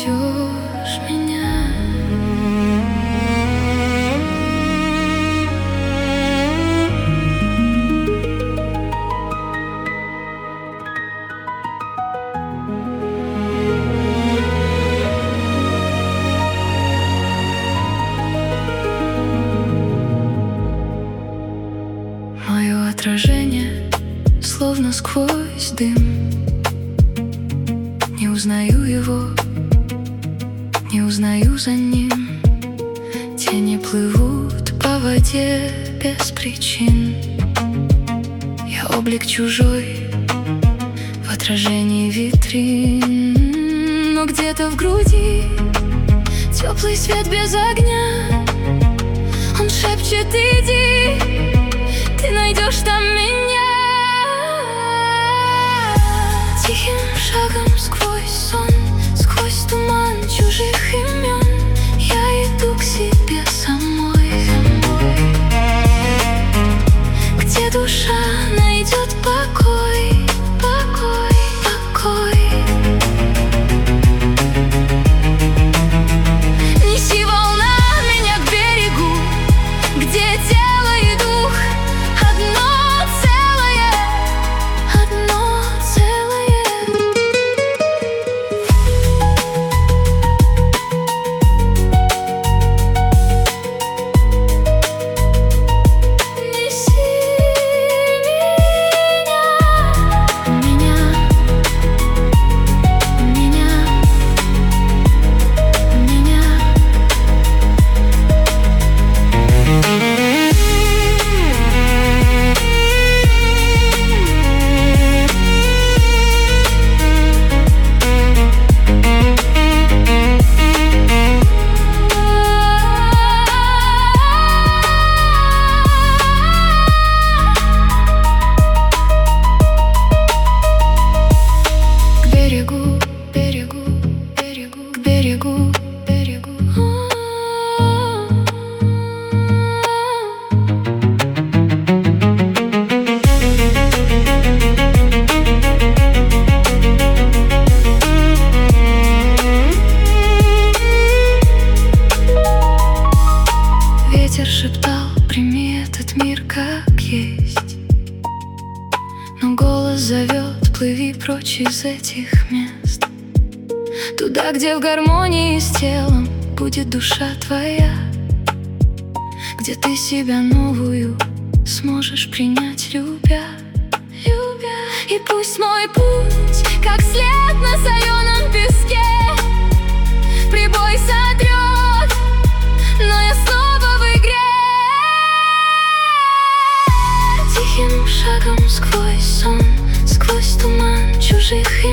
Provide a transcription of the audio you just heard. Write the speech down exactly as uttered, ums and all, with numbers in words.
ждешь меня. Мое отражение словно сквозь дым. Не узнаю его, не узнаю за ним. Тени плывут по воде без причин. Я облик чужой в отражении витрин. Но где-то в груди теплый свет без огня. Он шепчет: иди, ты найдешь там меня. Тихим шагом сквозь сон, сквозь туман чужих имен, я иду к себе самой, где душа найдет покой, покой, покой. Неси волна меня к берегу, где тело и дух одно целое, одно целое. Неси меня, меня, меня, меня. К берегу, берегу, берегу, к берегу, берегу. Ветер шептал: прими этот мир как есть. Но голос зовет: плыви прочь из этих мест, туда, где в гармонии с телом будет душа твоя, где ты себя новую сможешь принять, любя, любя. И пусть мой путь, как след на соленом песке, прибой сотрет, но я снова в игре. Тихим шагом сквозь сон, сквозь туман чужих